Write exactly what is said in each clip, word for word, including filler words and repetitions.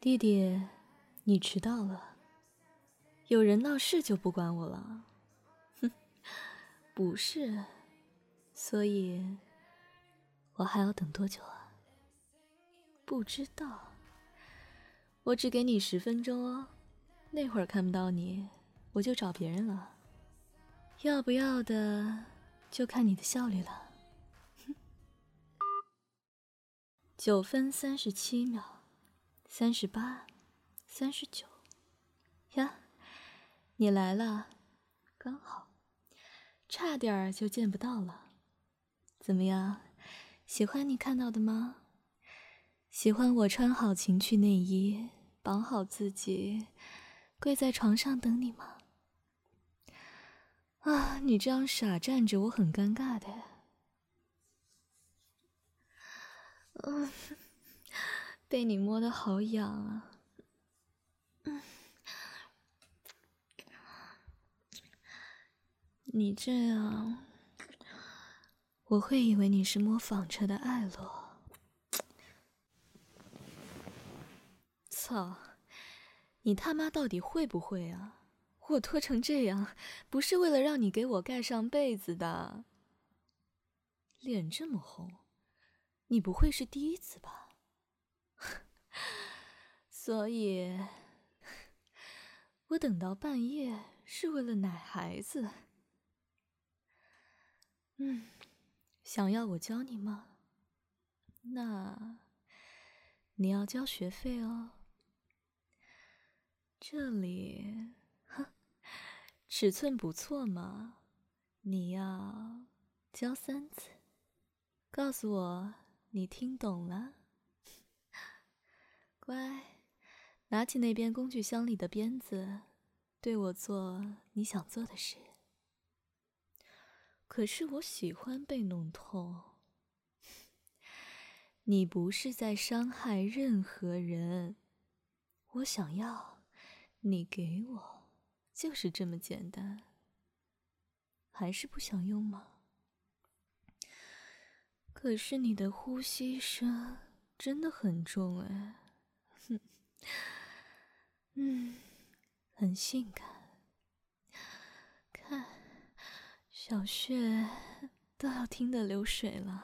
弟弟，你迟到了。有人闹事就不管我了？哼，不是。所以，我还要等多久啊？不知道。我只给你十分钟哦，那会儿看不到你，我就找别人了。要不要的，就看你的效率了。哼。九分三十七秒，三十八，三十九。呀，你来了，刚好，差点儿就见不到了。怎么样，喜欢你看到的吗？喜欢我穿好情趣内衣，绑好自己，跪在床上等你吗？啊，你这样傻站着，我很尴尬的。嗯，被你摸得好痒啊。嗯，你这样，我会以为你是摸纺车的艾洛。操，你他妈到底会不会啊？我脱成这样，不是为了让你给我盖上被子的。脸这么红，你不会是第一次吧？所以，我等到半夜是为了奶孩子。嗯，想要我教你吗？那你要交学费哦。这里，哼，尺寸不错嘛，你要交三次。告诉我，你听懂了？乖，拿起那边工具箱里的鞭子，对我做你想做的事。可是我喜欢被弄痛。你不是在伤害任何人，我想要，你给我，就是这么简单。还是不想用吗？可是你的呼吸声真的很重哎，哼，嗯，很性感。看，小穴都要听得流水了。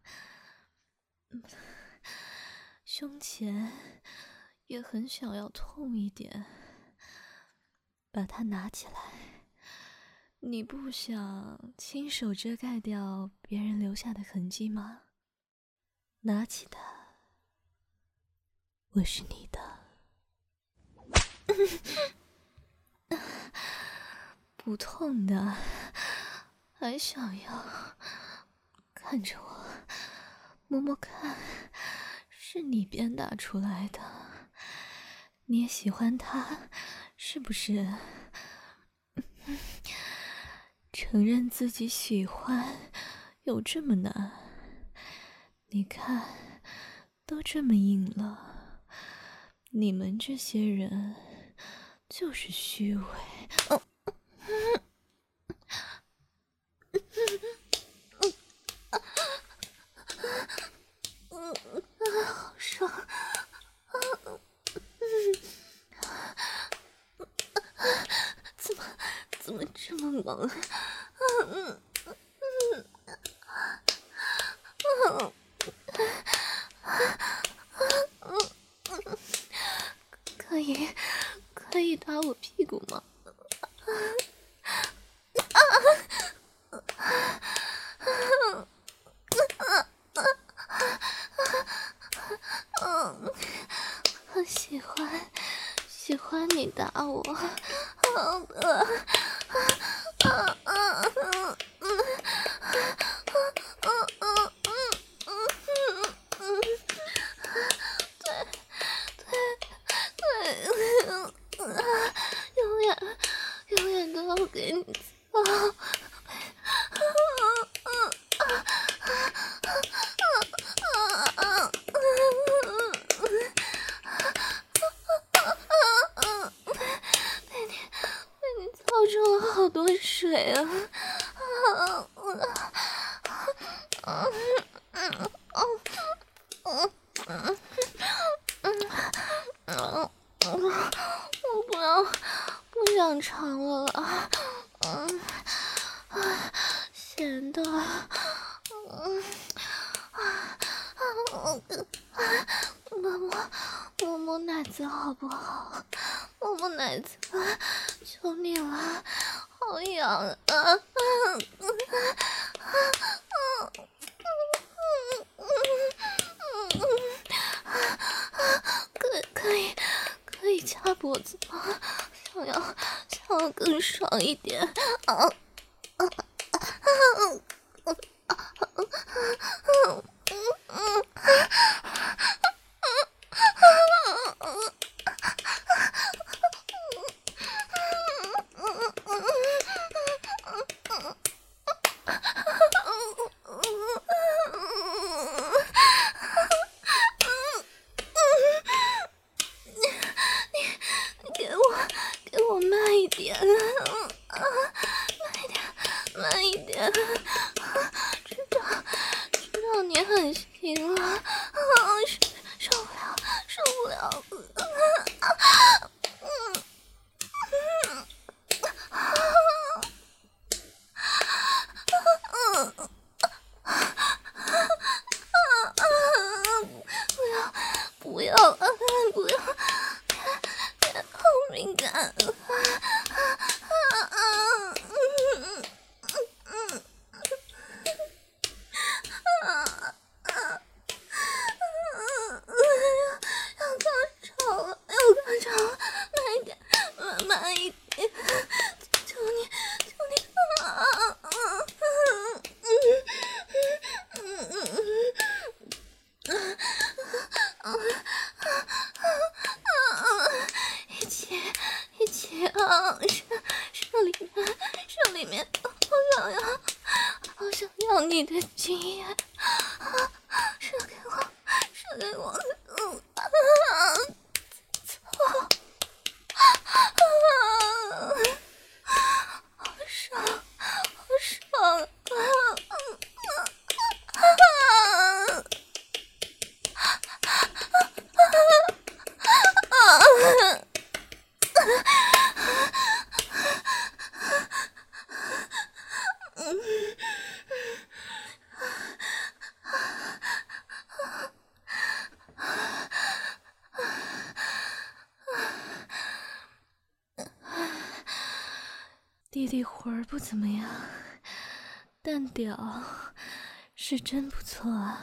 胸前也很想要痛一点，把它拿起来。你不想亲手遮盖掉别人留下的痕迹吗？拿起它，我是你的。不痛的，还想要看着我，摸摸看，是你鞭打出来的，你也喜欢他，是不是？承认自己喜欢有这么难？你看，都这么硬了，你们这些人就是虚伪。哦，好爽！怎么怎么这么猛？嗯嗯嗯嗯，可以可以打我屁股吗？嗯，喜欢喜欢你打我，好的。啊啊啊嗯嗯嗯嗯嗯嗯，对对对，永远永远都要给你做。操出了好多水啊！啊啊嗯嗯嗯嗯嗯，我不要，不想尝了啦。嗯，啊，咸的。嗯，啊，摸摸摸摸奶子好不好？摸摸奶子，求你了，好痒啊！可可以可以掐脖子吗？想要想要更爽一点啊！你的经验，射给我，射给我，嗯啊，操，啊，好爽，好爽啊！弟弟活儿不怎么样，但屌是真不错啊！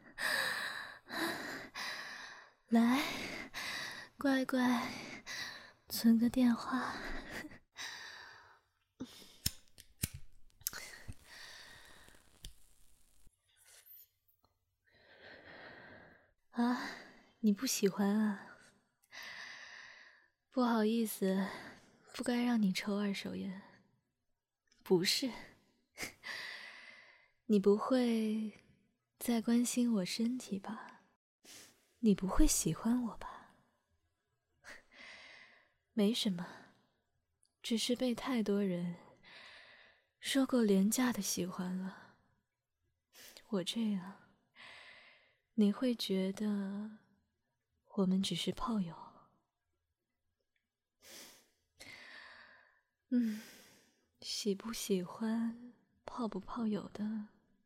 来，乖乖，存个电话。啊，你不喜欢啊？不好意思，不该让你抽二手烟。不是，你不会再关心我身体吧？你不会喜欢我吧？没什么，只是被太多人说够廉价的喜欢了。我这样，你会觉得我们只是炮友？嗯，喜不喜欢，炮不炮友的，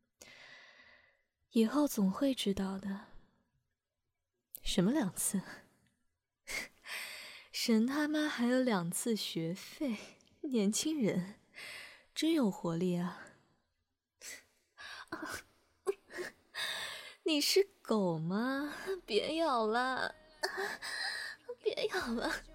以后总会知道的。什么两次？神他妈还有两次学费，年轻人真有活力啊！你是狗吗？别咬了，别咬了！